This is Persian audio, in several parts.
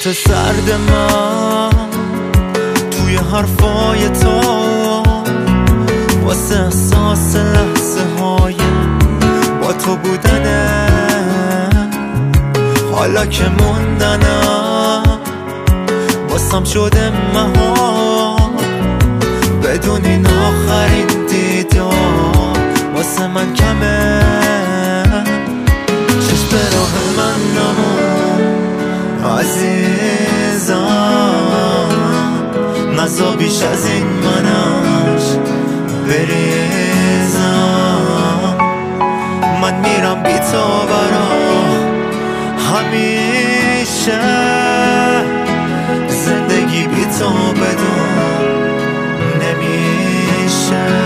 سکوت سرد من توی حرفای تو واسه احساس لحظه های با تو بودنه، حالا که موندنم واسم شده مهار، بدون این آخرین دیدار واسه من کمه. چشم به راه من نمون عزیزم، نزا بیش از این منش بریزم. من میرم بی تو برا همیشه، زندگی بی تو بدون نمیشه.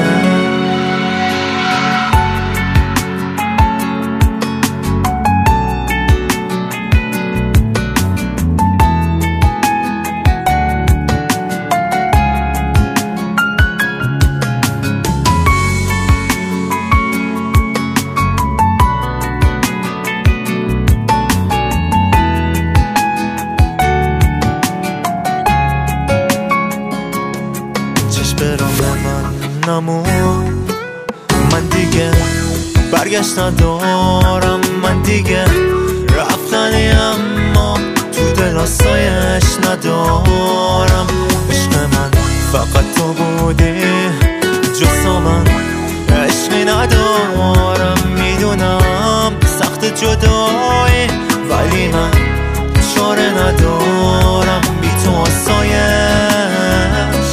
به راه من نمون، من دیگه برگشت ندارم، من دیگه رفتنی اما تو دل آسایش ندارم. عشق من فقط تو بودی، جز من عشقی ندارم. میدونم سخت جدایی ولی من چاره ندارم، بی تو آسایش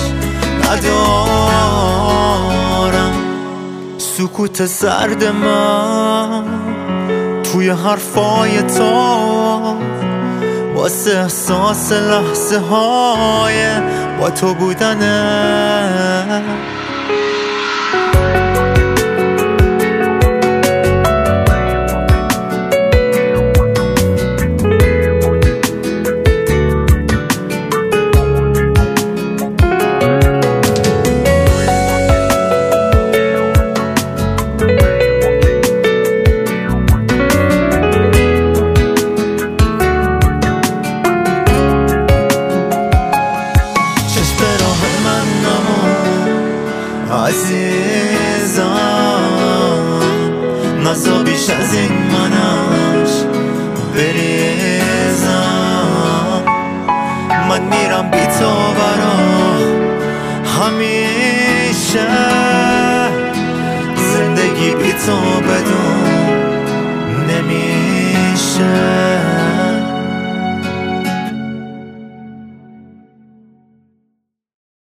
ندارم. سکوت سرد من توی حرفای تو واسه احساس لحظه های با تو بودنه. عزیزم، نزا بیش از این منش بریزم. من میرم بی تو برا همیشه، زندگی بی تو بدون